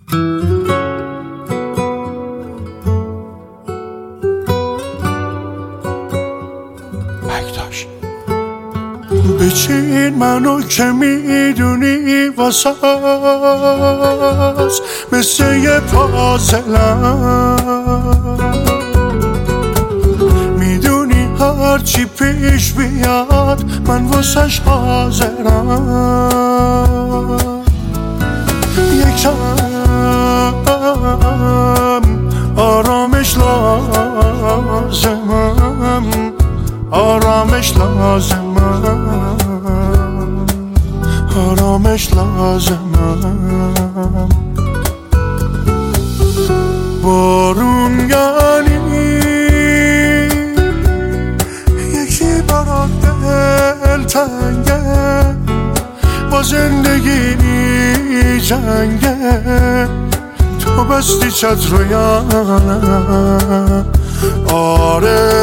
بچین منو که میدونی واسه مثل یه پازلم، میدونی هرچی پیش بیاد من واسش حاضرم. یکم آرامش لازمم، آرامش لازمم، آرامش لازمم. بارون یعنی یکی برات دلتنگه، با زندگی جنگه، تو بستی چتر یا نه؟ آره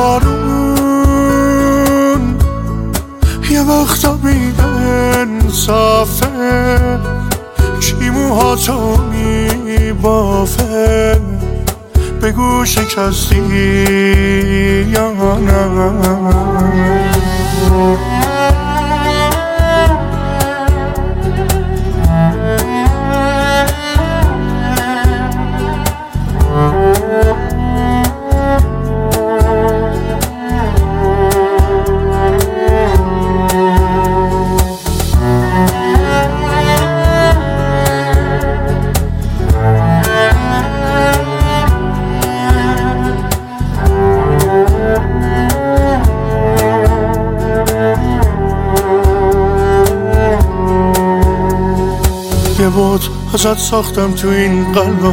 بارون یه وقتا بی انصافه، کی موهاتو میبافه، بگو شکستی یا نه؟ یه بود ازت ساختم تو این قلبم،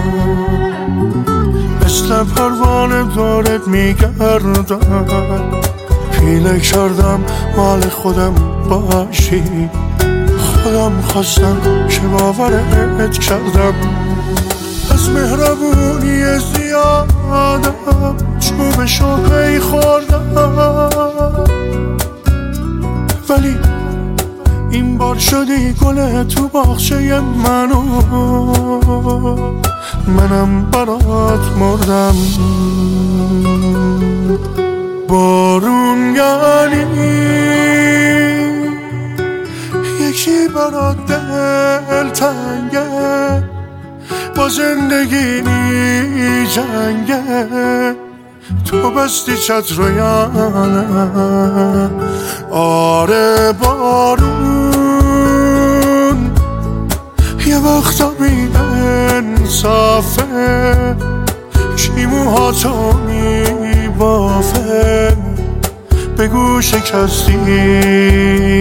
مثل پروانه دارت میگردم، پیله کردم مال خودم باشی، خودم خواستم که باورت کردم. از مهربونی زیادم چوبشو پی خوردم، ولی این بار شدی گل تو باغچه منو، منم برات مردم. بارون یعنی یکی برات دلتنگه، با زندگی جنگه، تو بستی چتر یا نه؟ آره بارون یه وقتا بی انصافه، کی موهاتو میبافه، بگو شکستی